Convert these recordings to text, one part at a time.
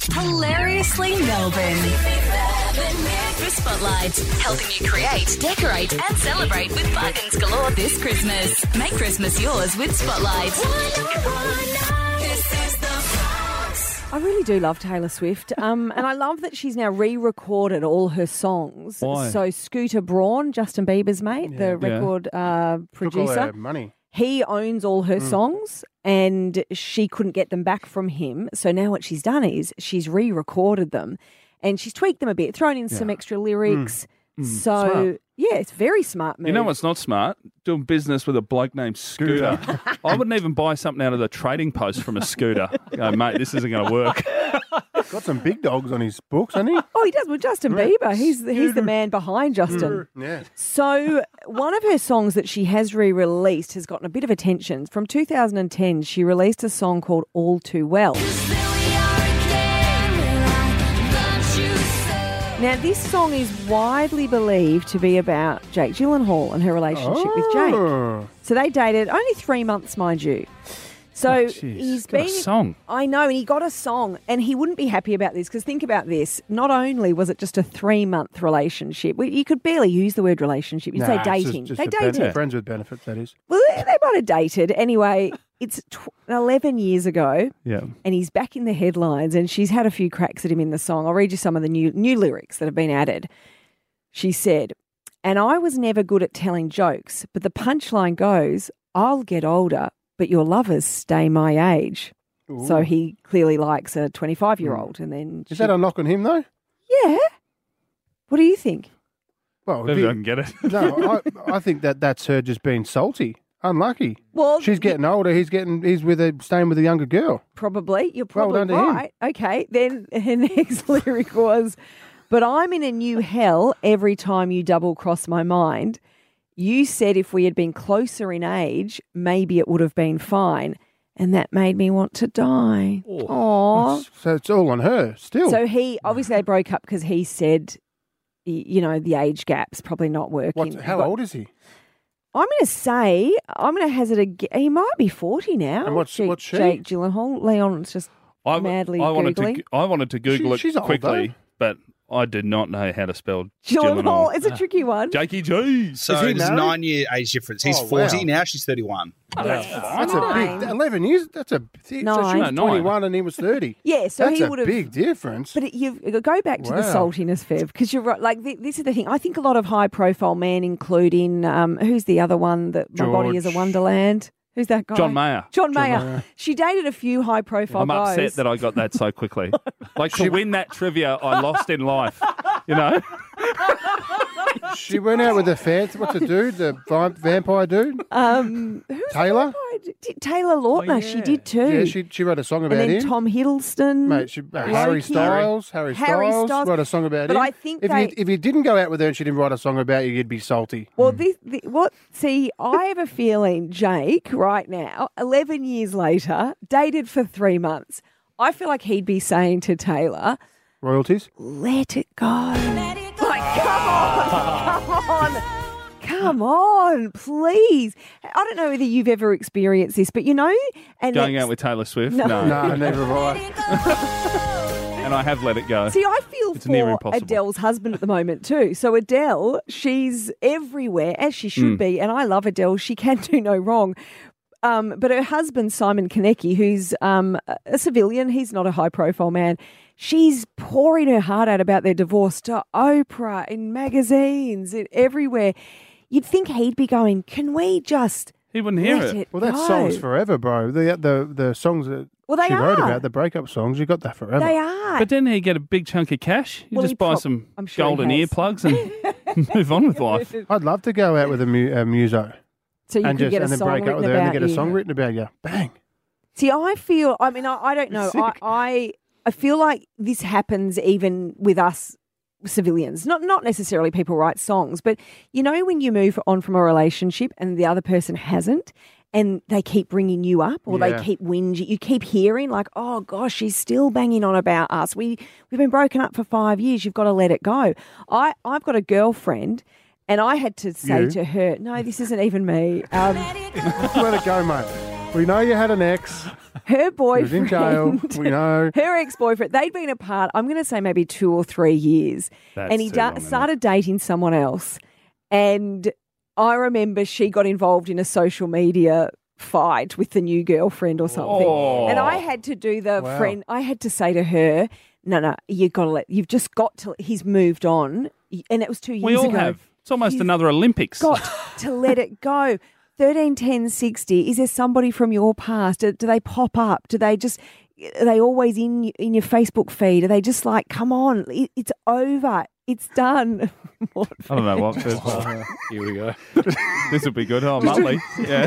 Hilariously Melbourne. For Spotlight, helping you create, decorate and celebrate with bargains galore this Christmas. Make Christmas yours with Spotlight. This is the Fox. I really do love Taylor Swift, and I love that she's now re-recorded all her songs. Why? So Scooter Braun, Justin Bieber's mate, the record Took all producer, her money. he owns all her songs, and she couldn't get them back from him. So now what she's done is she's re-recorded them, and she's tweaked them a bit, thrown in some extra lyrics. So Smart. yeah, it's very smart move. You know what's not smart? Doing business with a bloke named Scooter. I wouldn't even buy something out of the trading post from a Scooter. Go, mate, this isn't going to work. Got some big dogs on his books, hasn't he? Oh, he does with Justin Bieber. He's the man behind Justin. Yeah. So one of her songs that she has re-released has gotten a bit of attention. From 2010, she released a song called All Too Well. Now, this song is widely believed to be about Jake Gyllenhaal and her relationship with Jake. Oh. So they dated only 3 months, mind you. So Jeez, he's got been a song. I know, and he got a song, and he wouldn't be happy about this because think about this. Not only was it just a 3-month relationship, you could barely use the word relationship. You'd Nah, say it's dating. just They a ben- dated. Friends with benefits, that is. Well, they might have dated. Anyway, it's 11 years ago, Yeah. and he's back in the headlines, and she's had a few cracks at him in the song. I'll read you some of the new lyrics that have been added. She said, "And I was never good at telling jokes, but the punchline goes, I'll get older, but your lovers stay my age." Ooh. So he clearly likes a 25-year-old. And then Is that a knock on him, though? yeah. What do you think? Well, if Maybe he- I can get it. no, I think that's her just being salty. Unlucky. Well, She's getting older. He's staying with a younger girl. probably. You're Well probably done to him. right. Okay. Then her next lyric was, "But I'm in a new hell every time you double cross my mind. You said if we had been closer in age, maybe it would have been fine. And that made me want to die." Aww. So it's all on her still. So they broke up because he said, the age gap's probably not working. How old is he? I'm going to hazard he might be 40 now. And what's she? Jake Gyllenhaal. Leon's just madly Googling. I wanted to Google She's it old, quickly, though. but I did not know how to spell Gyllenhaal is a tricky one. Jakey G. So Is he there's a married? 9-year age difference. He's Oh, 40 wow. now. She's 31. That's a Nine. big 11 years. That's a so she Nine. was 21 and he was 30. Yeah, so That's he a would have. big difference. But you go back to the Wow. saltiness, Fev, because you're right. Like this is the thing. I think a lot of high-profile men, including who's the other one that my body is a George. wonderland. Who's that guy? John Mayer. John Mayer. Mayer. She dated a few high-profile I'm guys. upset that I got that so quickly. Like to win that trivia, I lost in life. You know? She went out with what's the dude? The vampire dude? Who's Taylor? Taylor Lautner. She did too. Yeah, she wrote a song and about then him. Tom Hiddleston. Mate, Harry Loki. Styles. Harry Styles Styles. wrote a song about But him. I think if you didn't go out with her and she didn't write a song about you, you'd be salty. Well, I have a feeling Jake, right now, 11 years later, dated for 3 months. I feel like he'd be saying to Taylor, Royalties? let it go. Like, come on, please. I don't know whether you've ever experienced this, but and Going out with Taylor Swift? No. No, never have I. And I have let it go. See, I feel It's near for impossible. Adele's husband at the moment too. So Adele, she's everywhere, as she should be, and I love Adele. She can do no wrong. But her husband, Simon Konecki, who's a civilian, he's not a high-profile man, she's pouring her heart out about their divorce to Oprah, in magazines, everywhere. You'd think he'd be going, can we just He wouldn't hear let it. it Well, that go? song's forever, bro. The songs that Well, they she wrote are. about, the breakup songs, you got that forever. They are. But didn't he get a big chunk of cash? You Well, just he buy some I'm sure he golden has. earplugs and move on with life. I'd love to go out with a muso So you and could get a then song break up written with her and about then get a you. song written about you. Bang. See, I don't know. Sick. I feel like this happens even with us civilians. Not necessarily people write songs, but when you move on from a relationship and the other person hasn't, and they keep bringing you up or they Yeah. keep whinging, you keep hearing like, oh gosh, she's still banging on about us. We've been broken up for 5 years. You've got to let it go. I've got a girlfriend. And I had to say You? to her, no, this isn't even me. Let it go, mate. We know you had an ex. her He was in jail. boyfriend, We know. her ex-boyfriend, they'd been apart, I'm going to say maybe 2 or 3 years. That's and he too long, isn't it? started dating someone else. And I remember she got involved in a social media fight with the new girlfriend or something. Oh. And I had to do the Wow. friend, I had to say to her, no, you've just got to, he's moved on. And it was 2 years We all ago. have. It's almost You've another Olympics. Got to let it go. 13, 10, 60. Is there somebody from your past? Do they pop up? Are they always in your Facebook feed? Are they just like, come on, it's over. It's done. I don't know what. First of all. Here we go. This will be good. Oh, Muttley. Yeah.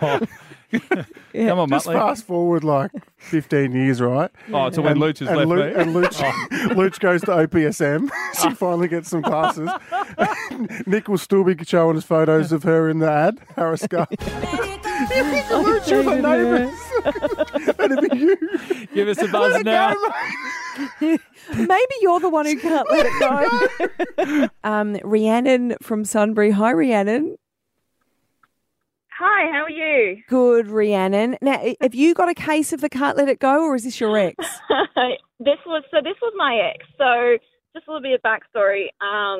Come on, Just Muttley. fast forward like 15 years, right? Oh, to when Luch has and left Lu- me. and Luch goes to OPSM. She finally gets some classes. Nick will still be showing us photos of her in the ad, Harris Scarf. Luch with the neighbours. That'd be you. Give us a buzz now. Maybe you're the one who can't let it go. Rhiannon from Sunbury. Hi, Rhiannon. Hi, how are you? Good, Rhiannon. Now, have you got a case of the can't let it go, or is this your ex? This was my ex. So just a little bit of backstory.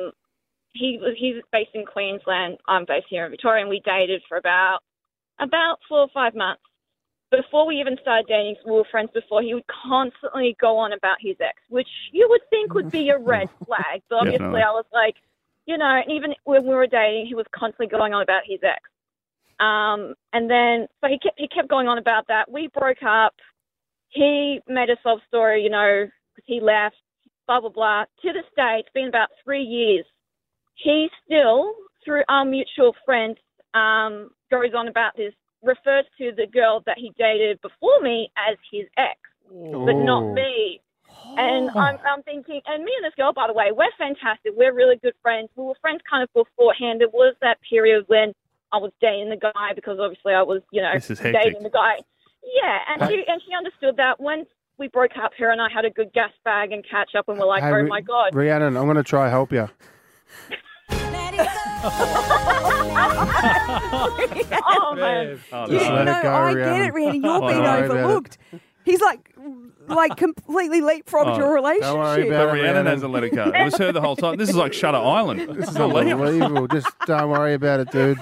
He's based in Queensland. I'm based here in Victoria, and we dated for about 4 or 5 months. Before we even started dating, we were friends before, he would constantly go on about his ex, which you would think would be a red flag. But obviously Definitely. I was like, and even when we were dating, he was constantly going on about his ex. And then, so he kept going on about that. We broke up. He made a sob story, because he left, blah, blah, blah. To this day, it's been about 3 years. He still, through our mutual friends, goes on about this, refers to the girl that he dated before me as his ex, but not me. And I'm thinking, and me and this girl, by the way, we're fantastic. We're really good friends. We were friends kind of beforehand. It was that period when I was dating the guy because obviously I was, This is hectic. dating the guy. Yeah, and she understood that. Once we broke up, her and I had a good gas bag and catch up, and we're like, Hey, oh my God. Rhiannon, I'm going to try help you. Oh, man. Oh, Just no. let No, it go, I get Rhiannon. it, Rhiannon. You're Don't being worry about it. overlooked. He's like completely leapfrogged your relationship. Don't worry about But it, Rhiannon Rhiannon. hasn't let it go. It was her the whole time. This is like Shutter Island. This is unbelievable. Just don't worry about it, dude.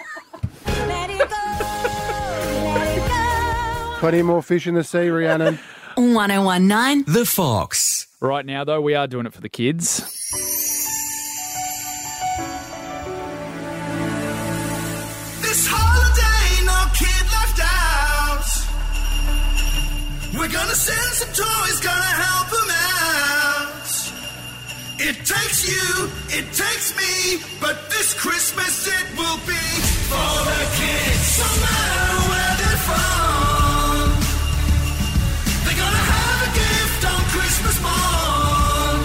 Plenty more fish in the sea, Rhiannon. 1019 The Fox. Right now, though, we are doing it for the kids. This holiday, no kid left out. We're gonna send some toys, gonna help them out. It takes you, it takes me, but this Christmas it will be for the kids. No matter where they're from, they're gonna have a gift on Christmas morn.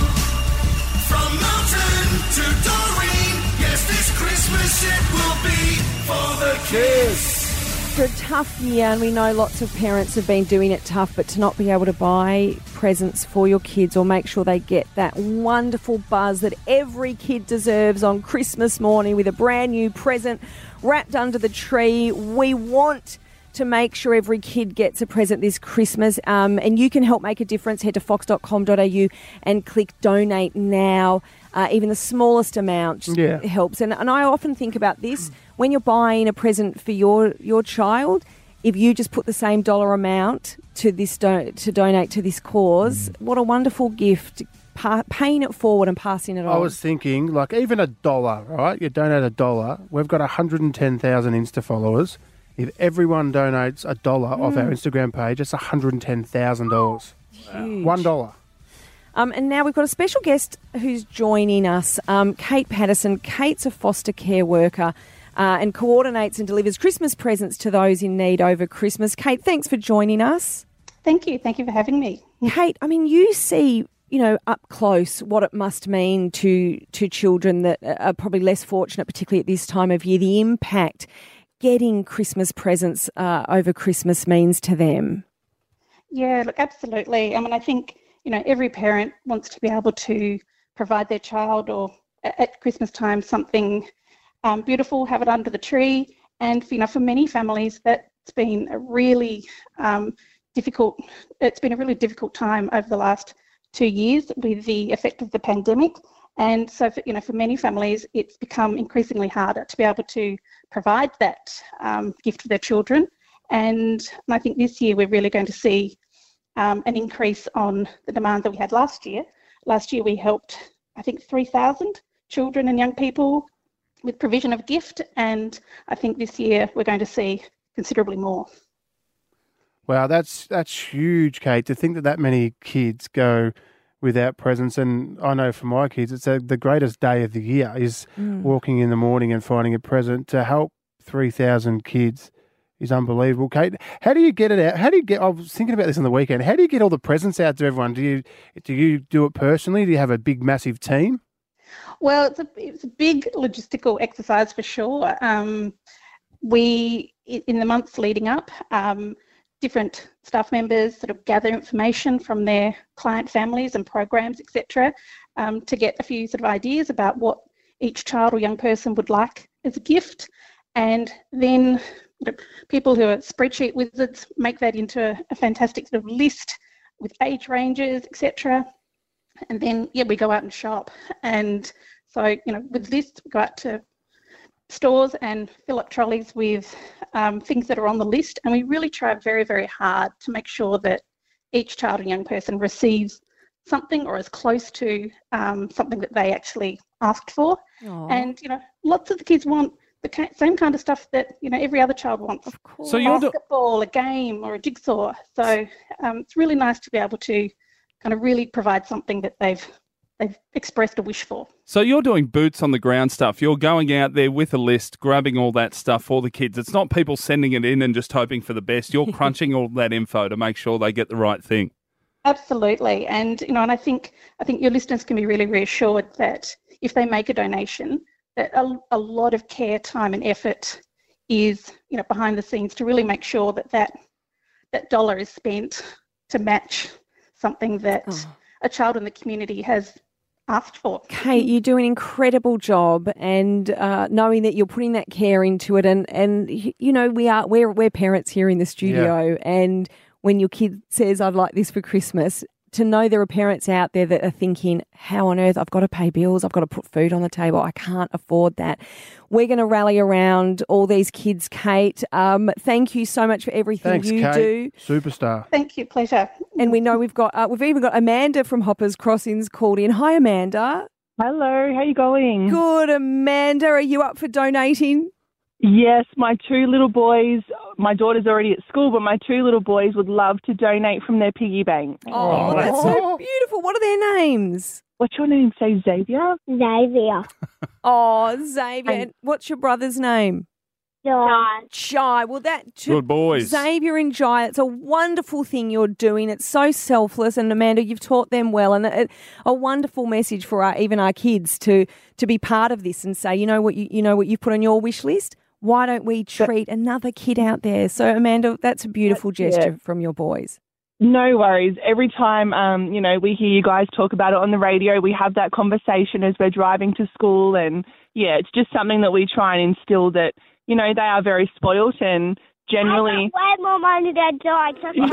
From Mountain to Doreen, yes, this Christmas it will be for the kids. It's a tough year, and we know lots of parents have been doing it tough, but to not be able to buy presents for your kids or make sure they get that wonderful buzz that every kid deserves on Christmas morning with a brand new present wrapped under the tree. We want to make sure every kid gets a present this Christmas, and you can help make a difference. Head to fox.com.au and click donate now. Even the smallest amount helps. And I often think about this when you're buying a present for your child. If you just put the same dollar amount to this to donate to this cause, what a wonderful gift! Paying it forward and passing it on. I was thinking, like, even $1, right? You donate $1. We've got 110,000 Insta followers. If everyone donates $1 off our Instagram page, it's $110,000. Huge. $1. And now we've got a special guest who's joining us, Kate Patterson. Kate's a foster care worker and coordinates and delivers Christmas presents to those in need over Christmas. Kate, thanks for joining us. Thank you. Thank you for having me. Kate, I mean, you see, up close what it must mean to children that are probably less fortunate, particularly at this time of year, the impact getting Christmas presents over Christmas means to them. Yeah, look, absolutely. I mean, I think, every parent wants to be able to provide their child or at Christmas time something beautiful, have it under the tree. And, for many families, that's been a really difficult. It's been a really difficult time over the last 2 years with the effect of the pandemic. And so, for many families, it's become increasingly harder to be able to provide that gift for their children. And I think this year we're really going to see an increase on the demand that we had last year. Last year we helped, I think, 3,000 children and young people with provision of gift. And I think this year we're going to see considerably more. Wow, that's huge, Kate, to think that many kids go without presents. And I know for my kids, it's the greatest day of the year is walking in the morning and finding a present. To help 3,000 kids is unbelievable. Kate, how do you get it out? I was thinking about this on the weekend. How do you get all the presents out to everyone? Do you do it personally? Do you have a big, massive team? Well, it's a big logistical exercise for sure. We, in the months leading up, different staff members sort of gather information from their client families and programs, etc., to get a few sort of ideas about what each child or young person would like as a gift. And then people who are spreadsheet wizards make that into a fantastic sort of list with age ranges, etc. And then, we go out and shop. And so, with lists, we go out to stores and fill up trolleys with things that are on the list. And we really try very, very hard to make sure that each child and young person receives something or is close to something that they actually asked for. Aww. And, lots of the kids want the same kind of stuff that, every other child wants. Of course. So basketball, a game or a jigsaw. So it's really nice to be able to kind of really provide something that they've expressed a wish for. So you're doing boots on the ground stuff. You're going out there with a list, grabbing all that stuff for the kids. It's not people sending it in and just hoping for the best. You're crunching all that info to make sure they get the right thing. Absolutely. And, and I think your listeners can be really reassured that if they make a donation, that a lot of care, time and effort is, behind the scenes to really make sure that dollar is spent to match something that a child in the community has asked for. Kate, you do an incredible job, and knowing that you're putting that care into it, and we're parents here in the studio, and when your kid says, "I'd like this for Christmas," to know there are parents out there that are thinking, how on earth, I've got to pay bills, I've got to put food on the table, I can't afford that. We're going to rally around all these kids, Kate. Thank you so much for everything you do. Superstar. Thank you, pleasure. And we know we've even got Amanda from Hoppers Crossings called in. Hi, Amanda. Hello, how are you going? Good, Amanda. Are you up for donating? Yes, my two little boys, my daughter's already at school, but my two little boys would love to donate from their piggy bank. Oh, that's so beautiful. What are their names? What's your name? Say Xavier? Xavier. Oh, Xavier. And what's your brother's name? Jai. Well, good boys. Xavier and Jai, it's a wonderful thing you're doing. It's so selfless. And Amanda, you've taught them well. And a wonderful message for even our kids to be part of this and say, you know what you've put on your wish list? Why don't we treat another kid out there? So, Amanda, that's a beautiful gesture from your boys. No worries. Every time, we hear you guys talk about it on the radio, we have that conversation as we're driving to school. And, it's just something that we try and instill that, they are very spoilt and generally... I got way more money than Jai.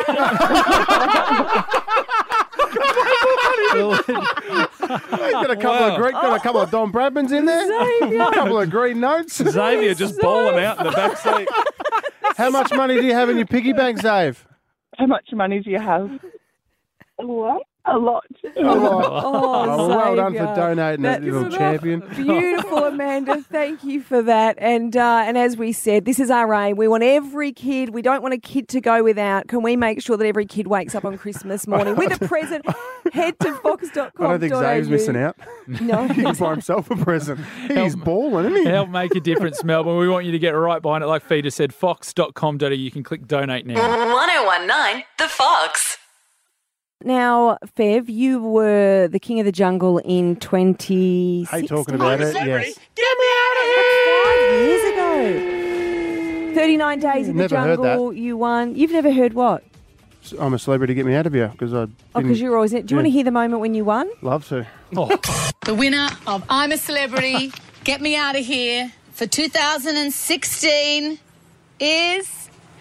Got a couple of Don Bradmans in there. Xavier. A couple of green notes. Xavier just bawling out in the back seat. How much money do you have in your piggy bank, Xav? How much money do you have? What? A lot. Oh, well done for donating, that little champion. Beautiful, Amanda. Thank you for that. And as we said, this is our aim. We want every kid. We don't want a kid to go without. Can we make sure that every kid wakes up on Christmas morning with a present? Head to fox.com. I don't think Xav's missing out. No. He can buy himself a present. He's balling, isn't he? Help make a difference, Melbourne. We want you to get right behind it. Like Feeder said, fox.com.au. You can click donate now. 1019 The Fox. Now, Fev, you were the king of the jungle in 2016. Hate talking about it, yes. Get me out of here! 5 years ago. 39 days in the jungle, you won. You've never heard what? I'm a celebrity, get me out of here. Because you're always in it. Do you want to hear the moment when you won? Love to. The winner of I'm a Celebrity, Get Me Out of Here for 2016 is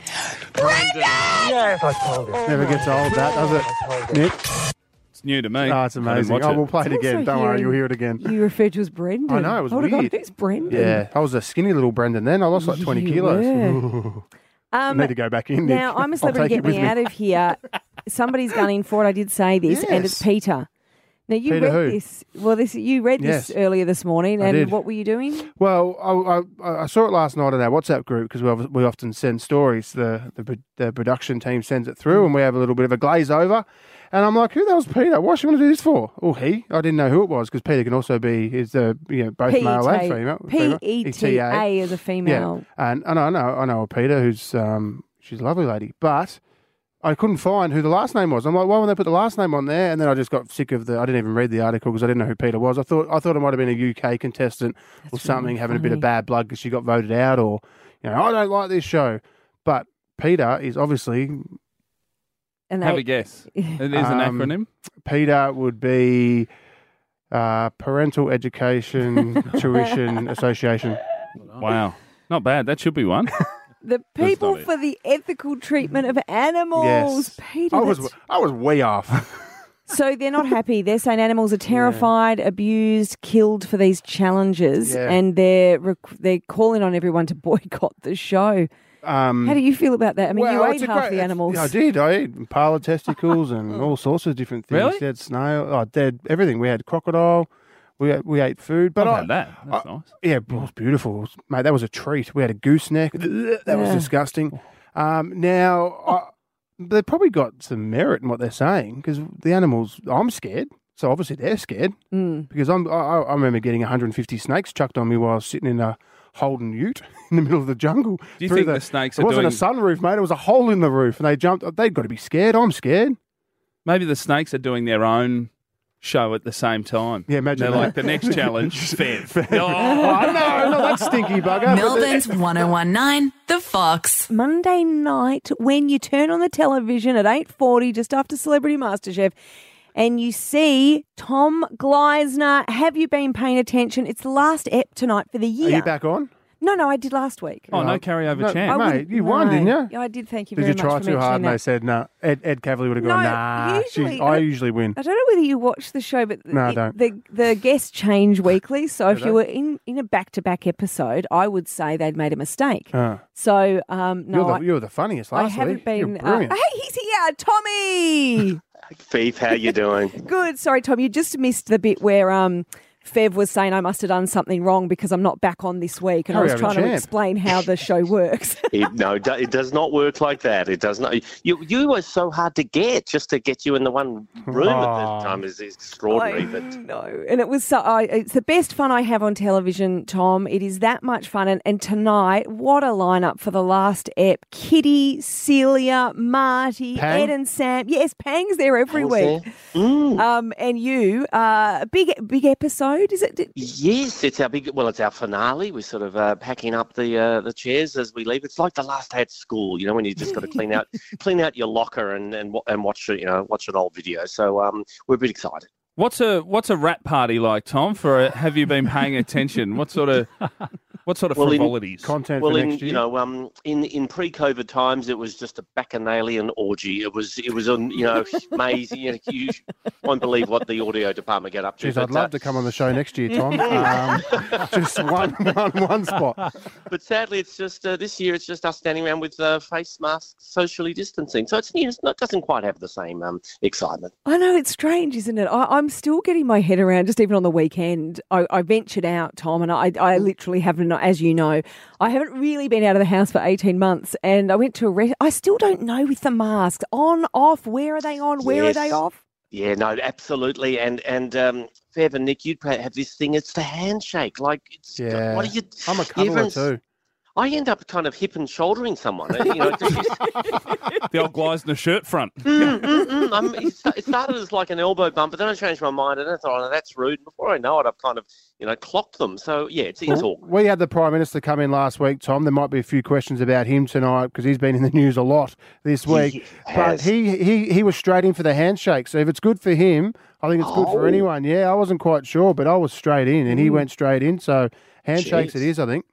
Yes, I told you. Never gets old, that, does it, Nick? It's new to me. Oh, it's amazing. I didn't watch We'll play it again. Also Don't worry, hearing you'll hear it again. You referred to as Brendan. I know, it was oh my weird. God, who's Brendan? Yeah, I was a skinny little Brendan then. I lost like 20 You kilos. were. I need to go back in, Nick. Now, I'm a I'll celebrity. take Get it me with out of here. Somebody's gunning for it. I did say this, and it's Yes. Peter. Now, you Peter read who? this. Well, you read Yes. this earlier this morning, I and did. what were you doing? Well, I saw it last night in our WhatsApp group because we often send stories. The production team sends it through, and we have a little bit of a glaze over. And I'm like, who the hell's Peter? What's she want to do this for? Oh, he? I didn't know who it was because Peter can also be both male and female. PETA is a female. Yeah, and I know a Peter who's she's a lovely lady, but I couldn't find who the last name was. I'm like, why would they put the last name on there? And then I just got sick of I didn't even read the article because I didn't know who Peter was. I thought it might have been a UK contestant or something really having a bit of funny. bad blood because she got voted out, or I don't like this show. But Peter is obviously. And Have a guess. It is an acronym. Peter would be Parental Education Tuition Association. Wow. Not bad. That should be one. The people not it. for the ethical treatment of animals. Yes. Peter, I was way off. So they're not happy. They're saying animals are terrified, abused, killed for these challenges, Yeah. and they're calling on everyone to boycott the show. How do you feel about that? I mean, you ate half the animals. Yeah, I did. I ate parlor testicles and all sorts of different things. Really? We had snail, everything. We had crocodile. We ate food. But I've had that. That's nice. Yeah, it was beautiful. Mate, that was a treat. We had a gooseneck. That was disgusting. Now, they probably got some merit in what they're saying because the animals, I'm scared. So obviously they're scared because I remember getting 150 snakes chucked on me while I was sitting in a Holden ute in the middle of the jungle. Do you think the snakes are It wasn't doing... a sunroof, mate. It was a hole in the roof, and they jumped. They've got to be scared. I'm scared. Maybe the snakes are doing their own show at the same time. Yeah, imagine They're that. like, the next challenge, Fev. Oh, no, not that stinky bugger. Melbourne's 1019, The Fox. Monday night, when you turn on the television at 8:40, just after Celebrity MasterChef, and you see Tom Gleisner. Have you been paying attention? It's the last ep tonight for the year. Are you back on? No, I did last week. Oh, no carryover No, chance. mate, you won, didn't you? Yeah, I did. Thank you Did very you much try for too hard? And mentioning they that. said no. Ed Cavalier would have gone, No, nah. usually- I usually win. I don't know whether you watch the show, but No, I don't. the guests change weekly. So if Do you they? were in a back-to-back episode, I would say they'd made a mistake. Ah. So no, You were the funniest I last haven't week. been. You're brilliant. Hey, he's here, Tommy. Beef, how you doing? Good. Sorry, Tom. You just missed the bit where Fev was saying I must have done something wrong because I'm not back on this week, and I was Carryover trying to champ. explain how the show works. It does not work like that. It does not. You were so hard to get. Just to get you in the one room at the time is extraordinary. But No, and it was it's the best fun I have on television, Tom. It is that much fun, and tonight, what a lineup for the last ep: Kitty, Celia, Marty, Pang? Ed, and Sam. Yes, Pang's there every Pang's week. there. And you, big episode, is it? yes, it's our finale. We're sort of packing up the chairs as we leave. It's like the last day at school, when you just got to clean out your locker and watch watch an old video. So we're a bit excited. What's a rap party like, Tom? Have you been paying attention? What sort of frivolities? Content Well, for in next year. in pre-COVID times, it was just a bacchanalian orgy. It was amazing. You won't believe what the audio department get up to. Jeez, I'd love to come on the show next year, Tom. Just one spot. But sadly, it's just this year. It's just us standing around with face masks, socially distancing. So it doesn't quite have the same excitement. I know, it's strange, isn't it? I'm still getting my head around, just even on the weekend. I ventured out, Tom, and I literally haven't, as you know, I haven't really been out of the house for 18 months. And I went to I still don't know with the masks, on, off, where are they on, where are Yes. they off? Yeah, no, absolutely. And Fev and Nick, you'd have this thing. It's the handshake. Like, Yeah. what are you? I'm a cuddler everyone's- too. I end up kind of hip and shouldering someone. The old Gleisner shirt front. It started as like an elbow bump, but then I changed my mind and I thought, oh, that's rude. And before I know it, I've kind of, clocked them. So, yeah, it's awkward. We had the Prime Minister come in last week, Tom. There might be a few questions about him tonight because he's been in the news a lot this week. But he was straight in for the handshake. So if it's good for him, I think it's good for anyone. Yeah, I wasn't quite sure, but I was straight in and he went straight in. So handshakes Jeez. it is, I think.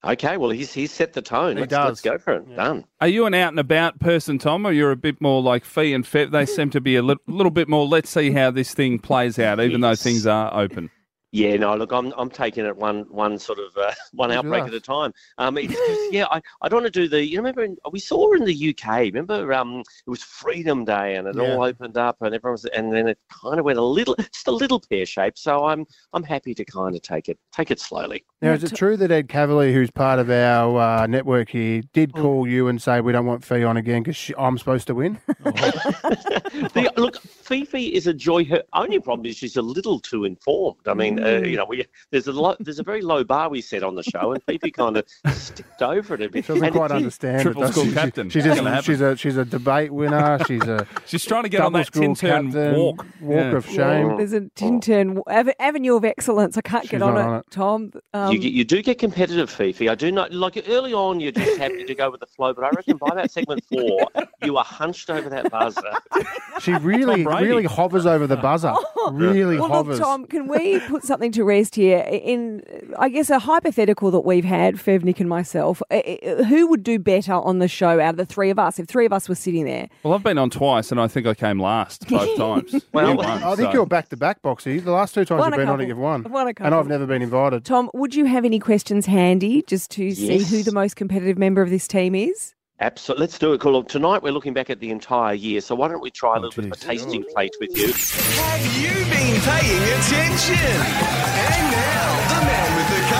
Okay, well, he's set the tone. Let's does. go for it. Done. Are you an out and about person, Tom, or you're a bit more like Fee and Fev? They seem to be a little bit more, let's see how this thing plays out, even though things are open. Yeah, no, look, I'm taking it one sort of one outbreak at a time. I don't want to do the. You remember we saw in the UK. Remember, it was Freedom Day and it all opened up and everyone was, and then it kind of went just a little pear shaped. So I'm happy to kind of take it slowly. Now, is it true that Ed Cavalier, who's part of our network here, did call you and say we don't want Fee on again because I'm supposed to win? Look, Fifi is a joy. Her only problem is she's a little too informed. I mean, there's a very low bar we set on the show, and Fifi kind of sticked over it a bit. She doesn't quite understand it. Triple school captain. She's a debate winner. She's trying to get on that tin-turn walk of shame. There's a tin-turn avenue of excellence. I can't get on it, Tom. You do get competitive, Fifi. I do know. Like early on, you're just happy to go with the flow, but I reckon by about segment 4, you are hunched over that buzzer. She really hovers over the buzzer. Really hovers. Look, Tom, can we put something to rest here? In, I guess, a hypothetical that we've had, Fev, Nick and myself, who would do better on the show out of the three of us, if three of us were sitting there? Well, I've been on twice, and I think I came last both times. I think you're back-to-back, Boxy. The last 2 times you've been on it, you've won. And I've never been invited. Tom, would you have any questions handy just to see who the most competitive member of this team is? Absolutely. Let's do it. Cool. Tonight we're looking back at the entire year, so why don't we try a little bit of a tasting plate with you? Have you been paying attention? And now, the man with the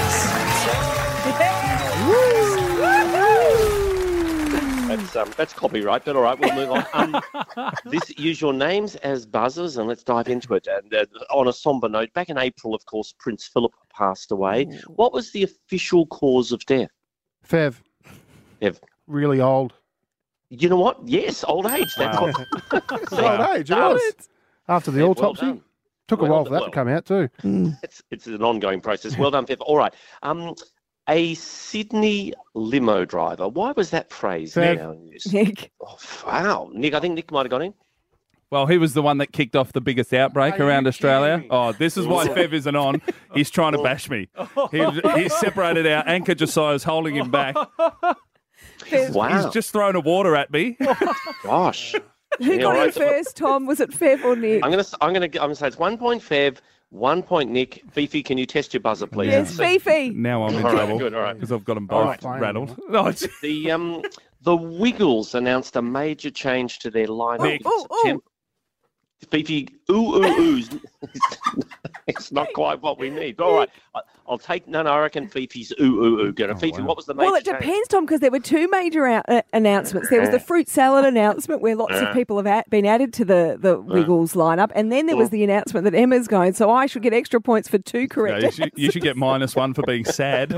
cards. That's copyright, but all right, we'll move on. Use your names as buzzers, and let's dive into it. And on a somber note, back in April, of course, Prince Philip passed away. What was the official cause of death? Fev. Really old. You know what? Yes, old age. That's old age, it was. After the autopsy. Took a while for that to come out too. It's an ongoing process. Well done, Fev. All right. A Sydney limo driver. Why was that phrase now in use? Nick. Oh, wow. Nick, I think Nick might have got in. Well, he was the one that kicked off the biggest outbreak around Australia. Oh, this is why Fev isn't on. He's trying to bash me. He separated our anchor Josiah's holding him back. Wow. He's just thrown a water at me. Gosh. Who got in first, Tom? Was it Fev or Nick? I'm gonna say it's 1 point Fev, 1 point Nick. Fifi, can you test your buzzer, please? Yes, Fifi. Now I'm in trouble. Good, all right. Because I've got them both rattled. No, the Wiggles announced a major change to their lineup in September. Fifi, oohs. It's not quite what we need. All right, I'll take. No, I reckon Fifi's ooh. Fifi, what was the major? Well, it depends, Tom, because there were 2 major announcements. There was the fruit salad announcement where lots of people have been added to the Wiggles lineup, and then there was the announcement that Emma's going. So I should get extra points for 2 correct. You should get -1 for being sad.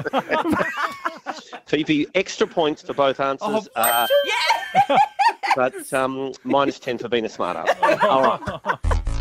Fifi, extra points for both answers. But -10 for being a smart ass. All right.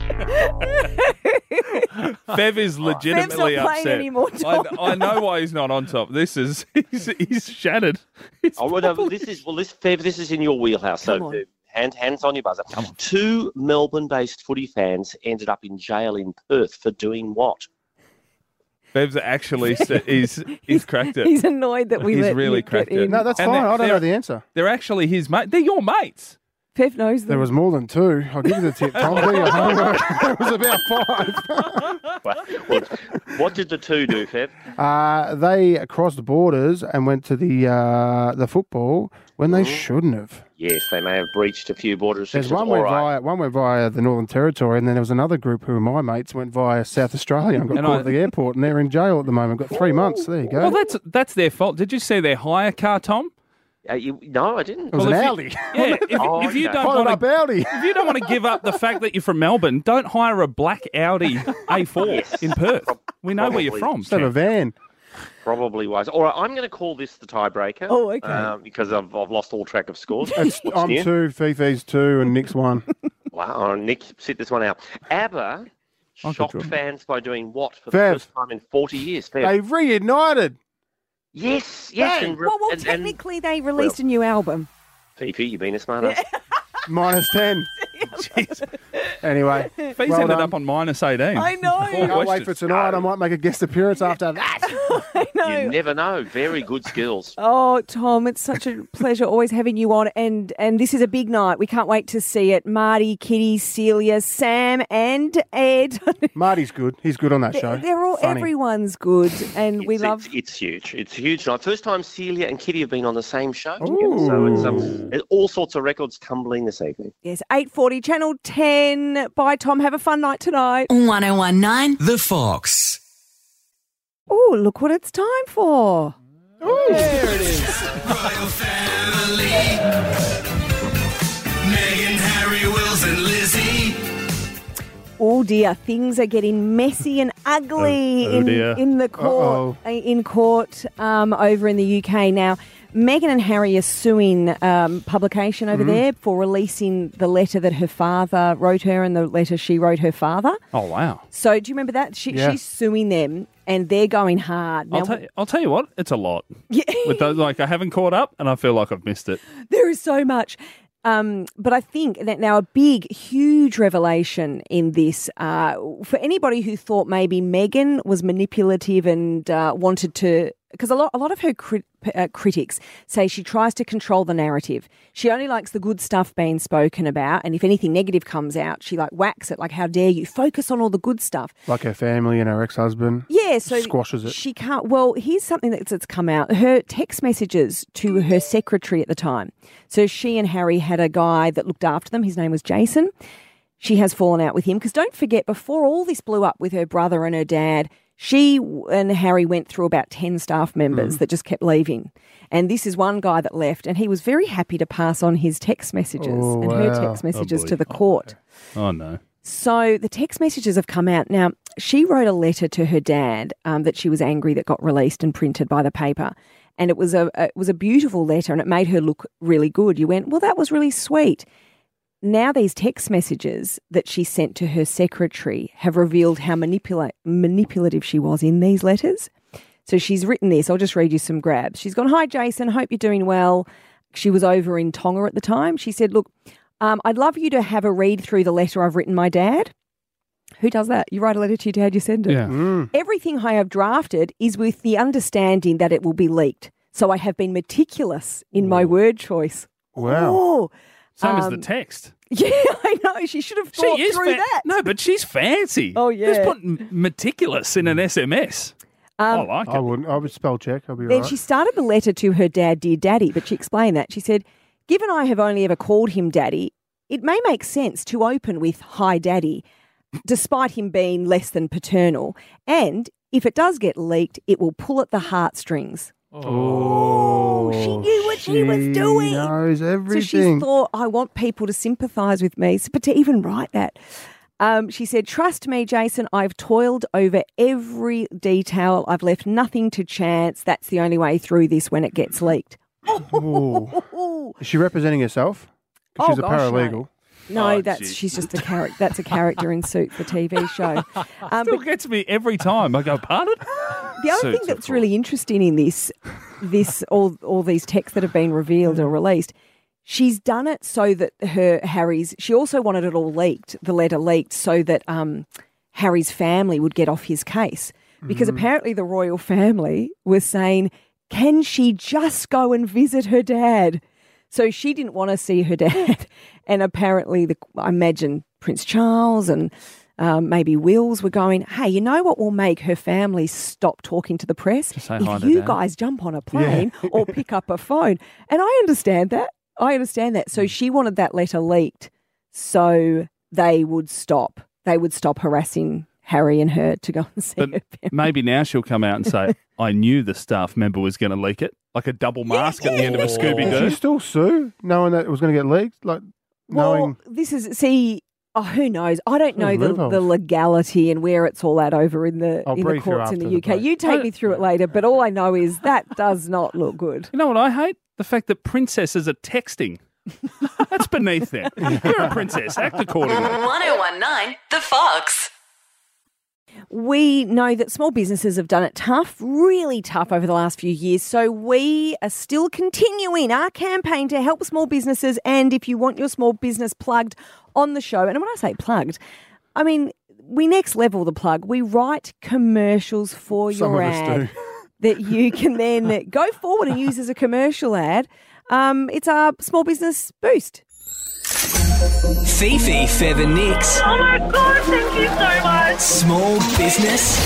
Fev is legitimately Fev's not playing upset. anymore, Tom. I know why he's not on top. He's shattered. Fev, this is in your wheelhouse. So hands on your buzzer. 2 Melbourne-based footy fans ended up in jail in Perth for doing what? Fev's actually he's cracked it. He's annoyed that we let really Nick cracked get it. in. No, that's fine. I don't know the answer. They're actually his mate. They're your mates. Fev knows them. There was more than 2. I'll give you the tip, Tom. Do your homework. It was about 5. What did the 2 do, Fev? They crossed borders and went to the football when they shouldn't have. Yes, they may have breached a few border There's restrictions. one went via the Northern Territory, and then there was another group who were my mates went via South Australia and got caught at the airport, and they're in jail at the moment. Got 3 months. There you go. Well, that's their fault. Did you see their hire car, Tom? No, I didn't. It was an Audi. If you don't want to give up the fact that you're from Melbourne, don't hire a black Audi A4 in Perth. We know where you're from. Instead of a van. Probably wise. All right, I'm going to call this the tiebreaker. Oh, okay. Because I've lost all track of scores. I'm 2, Fifi's 2, and Nick's 1. Wow, Nick, sit this one out. ABBA shocked fans by doing what for the Fev. first time in 40 years? Fev. They reunited. Yes. Well, technically they released a new album. Fifi, you've been a smart ass. -10. Anyway, Fee's well ended done. up on -18. I know. Can't wait for tonight. I might make a guest appearance after that. I know. You never know. Very good skills. Oh, Tom, it's such a pleasure always having you on. And this is a big night. We can't wait to see it. Marty, Kitty, Celia, Sam and Ed. Marty's good. He's good on that show. They're all, Funny. everyone's good. And we love... It's huge. It's a huge night. First time Celia and Kitty have been on the same show Ooh. together. So it's all sorts of records tumbling this evening. Yes, 8:40, Channel 10. Bye, Tom. Have a fun night tonight. 1019 The Fox. Oh, look what it's time for. There it is. Royal family. Meghan, Harry, Wills, and Lizzie. Oh dear, things are getting messy and ugly Oh, dear. in the court. In court over in the UK now. Meghan and Harry are suing publication over there for releasing the letter that her father wrote her and the letter she wrote her father. Oh, wow. So do you remember that? Yeah. She's suing them and they're going hard. Now, I'll tell you what, it's a lot. Yeah. With those, I haven't caught up and I feel like I've missed it. There is so much. But I think that now a big, huge revelation in this, for anybody who thought maybe Meghan was manipulative and wanted to, because a lot of her critics say she tries to control the narrative. She only likes the good stuff being spoken about, and if anything negative comes out, she whacks it, how dare you, focus on all the good stuff. Like her family and her ex-husband. Yeah, so squashes it. She can't. Well, here's something that's come out. Her text messages to her secretary at the time. So she and Harry had a guy that looked after them. His name was Jason. She has fallen out with him because don't forget, before all this blew up with her brother and her dad, she and Harry went through about 10 staff members that just kept leaving. And this is one guy that left, and he was very happy to pass on his text messages and her text messages to the court. Oh, no. So the text messages have come out. Now, she wrote a letter to her dad that she was angry that got released and printed by the paper. And it was a beautiful letter and it made her look really good. You went, well, that was really sweet. Now these text messages that she sent to her secretary have revealed how manipulative she was in these letters. So she's written this. I'll just read you some grabs. She's gone, "Hi, Jason. Hope you're doing well." She was over in Tonga at the time. She said, "Look, I'd love you to have a read through the letter I've written my dad." Who does that? You write a letter to your dad, you send it. Yeah. Everything I have drafted is with the understanding that it will be leaked. So I have been meticulous in my word choice. Wow. Oh, Same as the text. yeah, I know. She should have thought through that. No, but she's fancy. Oh, yeah. Just put meticulous in an SMS. I like it. I wouldn't. I would spell check. I'll be all Then right. she started the letter to her dad, "Dear Daddy," but she explained that. She said, "Given I have only ever called him Daddy, it may make sense to open with 'Hi, Daddy,' despite him being less than paternal. And if it does get leaked, it will pull at the heartstrings." Oh, she knew what she was doing. She knows So everything. she thought, I want people to sympathise with me. But to even write that, she said, "Trust me, Jason, I've toiled over every detail. I've left nothing to chance. That's the only way through this when it gets leaked." Ooh. Is she representing herself? 'Cause she's a gosh, paralegal. No, Oh, she's just a character. That's a character in Suits, the TV show. Still gets me every time. I go, pardon? The other Suits, thing of that's really interesting in this all these texts that have been revealed or released, she's done it so that she also wanted it all leaked, the letter leaked, so that Harry's family would get off his case. Because apparently the royal family was saying, can she just go and visit her dad? So she didn't want to see her dad. And apparently, I imagine Prince Charles and maybe Wills were going, hey, you know what will make her family stop talking to the press? say hi If to you Dad. guys jump on a plane or pick up a phone. And I understand that. So she wanted that letter leaked so they would stop. They would stop harassing Harry and her to go and see But her family. maybe now she'll come out and say, I knew the staff member was going to leak it. Like a double mask at the end of a Did Scooby-Doo. she still sue, knowing that it was going to get leaked? Knowing... Who knows? I don't know There's the loopholes. legality and where it's all at over in the brief you courts in after the the UK. break. You take me through it later, but all I know is that does not look good. You know what I hate? The fact that princesses are texting. That's beneath them. You're a princess. Act accordingly. 1019 The Fox. we know that small businesses have done it tough, really tough over the last few years. So we are still continuing our campaign to help small businesses. And if you want your small business plugged on the show, and when I say plugged, I mean, we next level the plug. We write commercials for Some your of us ad do. that you can then go forward and use as a commercial ad. It's our small business boost. Fifi, Feather, Nix. Oh my God, thank you so much. Small business.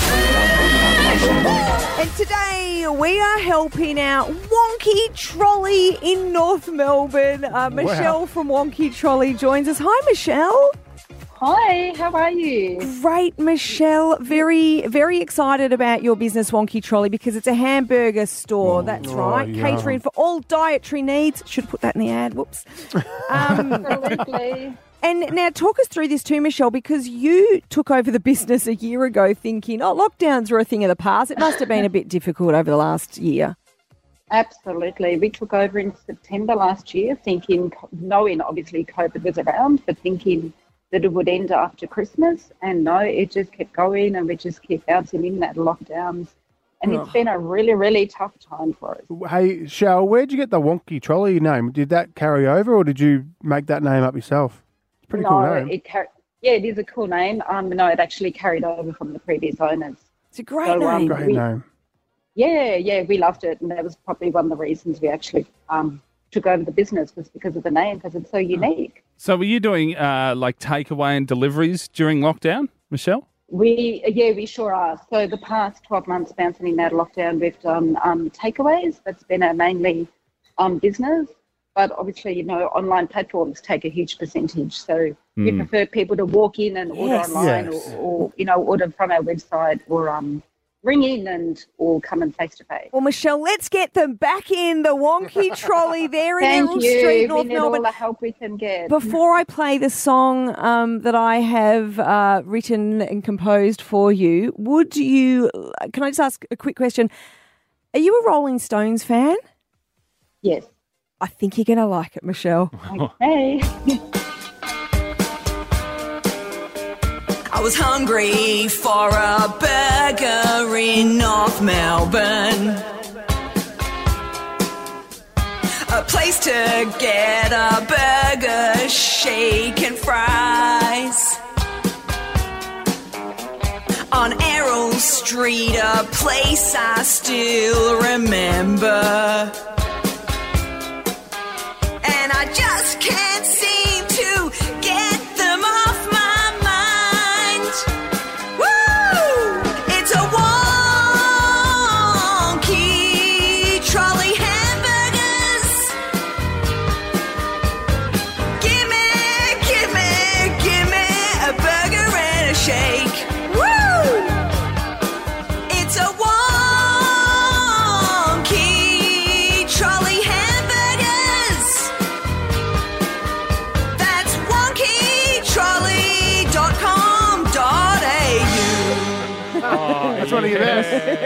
And today we are helping out Wonky Trolley in North Melbourne. Michelle from Wonky Trolley joins us. Hi, Michelle. Hi, how are you? Great, Michelle. Very, very excited about your business, Wonky Trolley, because it's a hamburger store. That's right. yum. Catering for all dietary needs. Should have put that in the ad. Whoops. Absolutely. And now talk us through this too, Michelle, because you took over the business a year ago thinking, lockdowns were a thing of the past. It must have been a bit difficult over the last year. Absolutely. We took over in September last year knowing obviously COVID was around, but thinking that it would end after Christmas. And no, it just kept going and we just kept bouncing in that lockdowns. And it's been a really, really tough time for us. Hey, Shell, where'd you get the Wonky Trolley name? Did that carry over or did you make that name up yourself? It's a pretty cool name. It is a cool name. No, it actually carried over from the previous owners. It's a great name. Great name. Yeah, we loved it. And that was probably one of the reasons we actually took over the business was because of the name, because it's so unique. So were you doing like takeaway and deliveries during lockdown, Michelle? We sure are. So the past 12 months bouncing in out of lockdown, we've done takeaways. That's been our mainly business. But obviously, online platforms take a huge percentage. So we prefer people to walk in and order online or order from our website or ring in or come in face-to-face. Well, Michelle, let's get them back in the Wonky Trolley there in Errol Street, North We need Melbourne. all the help we can get. Before I play the song that I have written and composed for you, can I just ask a quick question? Are you a Rolling Stones fan? Yes. I think you're going to like it, Michelle. Okay. I was hungry for a burger in North Melbourne. A place to get a burger, shake and fries. On Errol Street, a place I still remember. And I just can't seem to get them off my mind. Woo! It's a Wonky Trolley hamburgers. Give me a burger and a shake. Woo! It's a Wonky Trolley hamburgers. That's wonkytrolley.com.au. That's one of your best.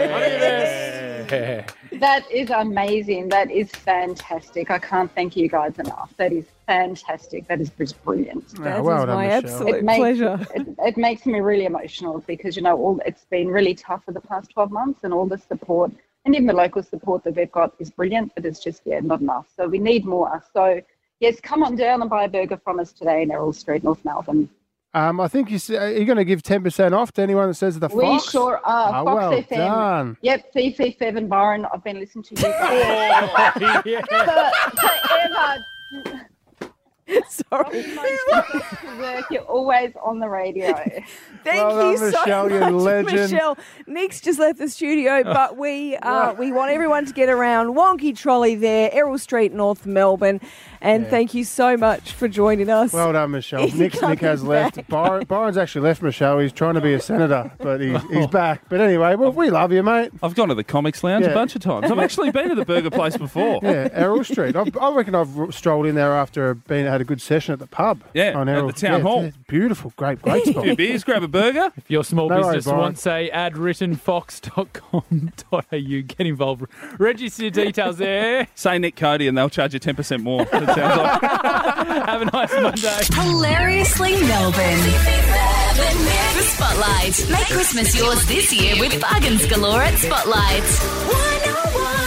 That is amazing. That is fantastic. I can't thank you guys enough. That is fantastic. That is just brilliant. That well is done, my Michelle. absolute pleasure. It makes me really emotional because, it's been really tough for the past 12 months and all the support and even the local support that we've got is brilliant, but it's just, not enough. So we need more. So, yes, come on down and buy a burger from us today in Errol Street, North Melbourne. I think you're going to give 10% off to anyone that says the Fox. We sure are. Oh, Fox well FM. done. Yep, Fifi, Fev and Byron. I've been listening to you guys forever. Sorry. You're always on the radio. Thank Well you done, so Michelle, you much, legend. Michelle. Nick's just left the studio, but we want everyone to get around Wonky Trolley there, Errol Street, North Melbourne. And thank you so much for joining us. Well done, Michelle. He's Nick has coming left. back. Byron's actually left Michelle. He's trying to be a senator, but he's back. But anyway, we love you, mate. I've gone to the Comics Lounge Yeah. a bunch of times. I've actually been to the burger place before. Yeah, Errol Street. I reckon I've strolled in there after had a good session at the pub. Yeah, on at Errol. the town hall. It's beautiful, great A spot. few beers, grab a burger. If your small No worries, business Byron. wants a adwrittenfox.com.au, get involved. Register your details there. Say Nick Cody and they'll charge you 10% more. It sounds like. Have a nice Monday. Hilariously Melbourne. For Spotlight. Make Christmas yours this year with bargains galore at Spotlight. 101.